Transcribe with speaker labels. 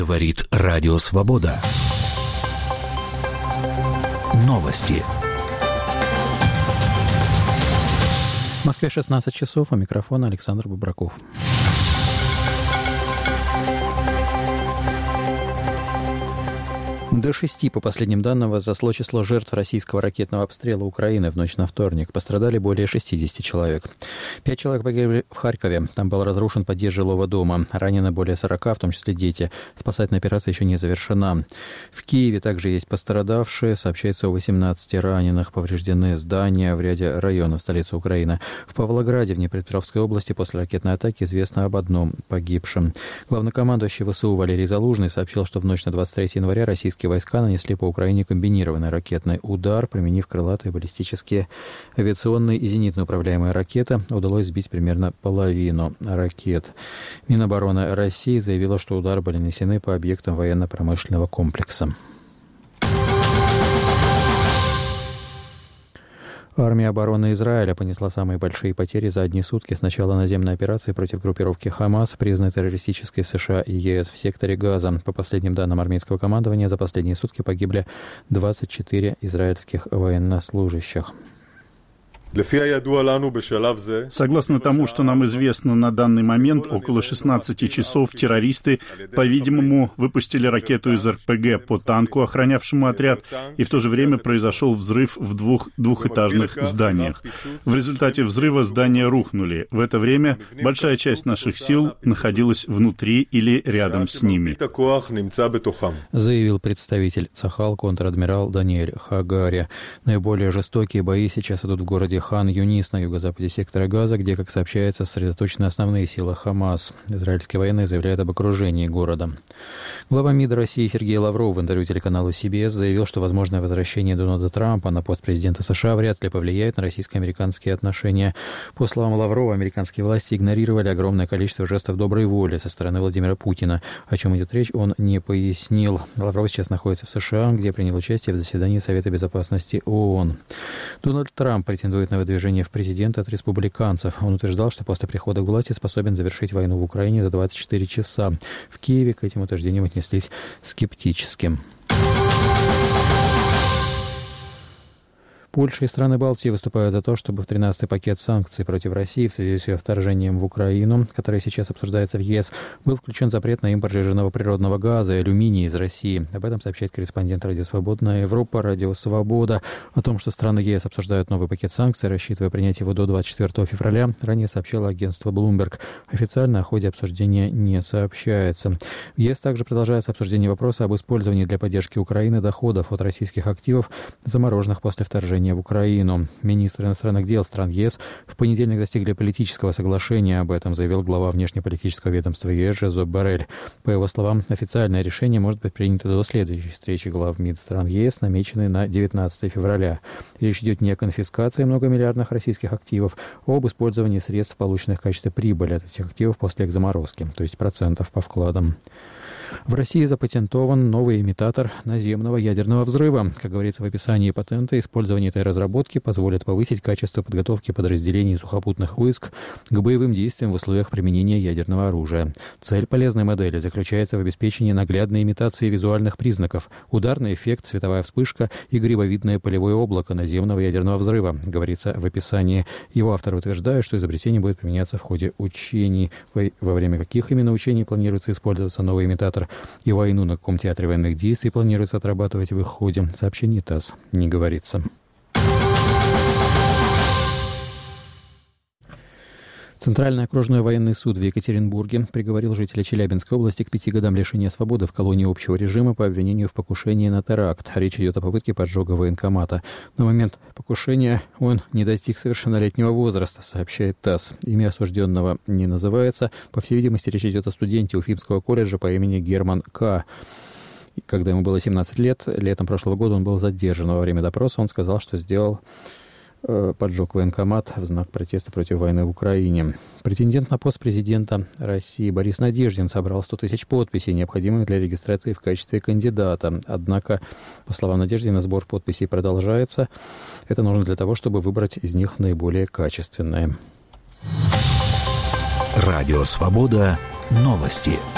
Speaker 1: Говорит Радио Свобода. Новости.
Speaker 2: В Москве 16 часов, у микрофона Александр Бубраков. До 6, по последним данным, возросло число жертв российского ракетного обстрела Украины в ночь на вторник. Пострадали более 60 человек. 5 человек погибли в Харькове. Там был разрушен подъезд жилого дома. Ранены более 40, в том числе дети. Спасательная операция еще не завершена. В Киеве также есть пострадавшие. Сообщается о 18 раненых. Повреждены здания в ряде районов столицы Украины. В Павлограде, в Днепропетровской области, после ракетной атаки известно об одном погибшем. Главнокомандующий ВСУ Валерий Залужный сообщил, что в ночь на 23 января российские войска нанесли по Украине комбинированный ракетный удар, применив крылатые, баллистические, авиационные и зенитно управляемые ракеты. Удалось сбить примерно половину ракет. Минобороны России заявила, что удары были нанесены по объектам военно-промышленного комплекса. Армия обороны Израиля понесла самые большие потери за одни сутки с начала наземной операции против группировки «Хамас», признанной террористической в США и ЕС в секторе Газа. По последним данным армейского командования, за последние сутки погибли 24 израильских военнослужащих.
Speaker 3: Согласно тому, что нам известно на данный момент, около 16 часов террористы, по-видимому, выпустили ракету из РПГ по танку, охранявшему отряд, и в то же время произошел взрыв в двухэтажных зданиях. В результате взрыва здания рухнули. В это время большая часть наших сил находилась внутри или рядом с ними.
Speaker 2: Заявил представитель Цахал контр-адмирал Даниэль Хагари. Наиболее жестокие бои сейчас идут в городе Хан-Юнис на юго-западе сектора Газа, где, как сообщается, сосредоточены основные силы Хамас. Израильские военные заявляют об окружении города. Глава МИД России Сергей Лавров в интервью телеканалу CBS заявил, что возможное возвращение Дональда Трампа на пост президента США вряд ли повлияет на российско-американские отношения. По словам Лаврова, американские власти игнорировали огромное количество жестов доброй воли со стороны Владимира Путина. О чем идет речь, он не пояснил. Лавров сейчас находится в США, где принял участие в заседании Совета безопасности ООН. Дональд Трамп претендует на выдвижение в президенты от республиканцев. Он утверждал, что после прихода к власти способен завершить войну в Украине за 24 часа. В Киеве к этим утверждениям отнеслись скептически. Польша и страны Балтии выступают за то, чтобы в 13-й пакет санкций против России в связи с ее вторжением в Украину, который сейчас обсуждается в ЕС, был включен запрет на импорт жиженного природного газа и алюминия из России. Об этом сообщает корреспондент Радио Свободная Европа, Радио Свобода. О том, что страны ЕС обсуждают новый пакет санкций, рассчитывая принять его до 24 февраля, ранее сообщало агентство Bloomberg. Официально о ходе обсуждения не сообщается. В ЕС также продолжается обсуждение вопроса об использовании для поддержки Украины доходов от российских активов, замороженных после вторжения в Украину. Министры иностранных дел стран ЕС в понедельник достигли политического соглашения. Об этом заявил глава внешнеполитического ведомства ЕС Жозеп Боррель. По его словам, официальное решение может быть принято до следующей встречи глав МИД стран ЕС, намеченной на 19 февраля. Речь идет не о конфискации многомиллиардных российских активов, а об использовании средств, полученных в качестве прибыли от этих активов после их заморозки, то есть процентов по вкладам. В России запатентован новый имитатор наземного ядерного взрыва. Как говорится в описании патента, использование этой разработки позволит повысить качество подготовки подразделений сухопутных войск к боевым действиям в условиях применения ядерного оружия. Цель полезной модели заключается в обеспечении наглядной имитации визуальных признаков, ударный эффект, световая вспышка и грибовидное полевое облако наземного ядерного взрыва, говорится в описании. Его авторы утверждают, что изобретение будет применяться в ходе учений. Во время каких именно учений планируется использоваться новый имитатор и войну на каком театре военных действий планируется отрабатывать в их ходе, в сообщении ТАСС не говорится. Центральный окружной военный суд в Екатеринбурге приговорил жителя Челябинской области к 5 годам лишения свободы в колонии общего режима по обвинению в покушении на теракт. Речь идет о попытке поджога военкомата. На момент покушения он не достиг совершеннолетнего возраста, сообщает ТАСС. Имя осужденного не называется. По всей видимости, речь идет о студенте Уфимского колледжа по имени Герман К. Когда ему было 17 лет, летом прошлого года он был задержан. Во время допроса он сказал, что поджег военкомат в знак протеста против войны в Украине. Претендент на пост президента России Борис Надеждин собрал 100 тысяч подписей, необходимых для регистрации в качестве кандидата. Однако, по словам Надеждина, сбор подписей продолжается. Это нужно для того, чтобы выбрать из них наиболее качественные.
Speaker 1: Радио Свобода. Новости.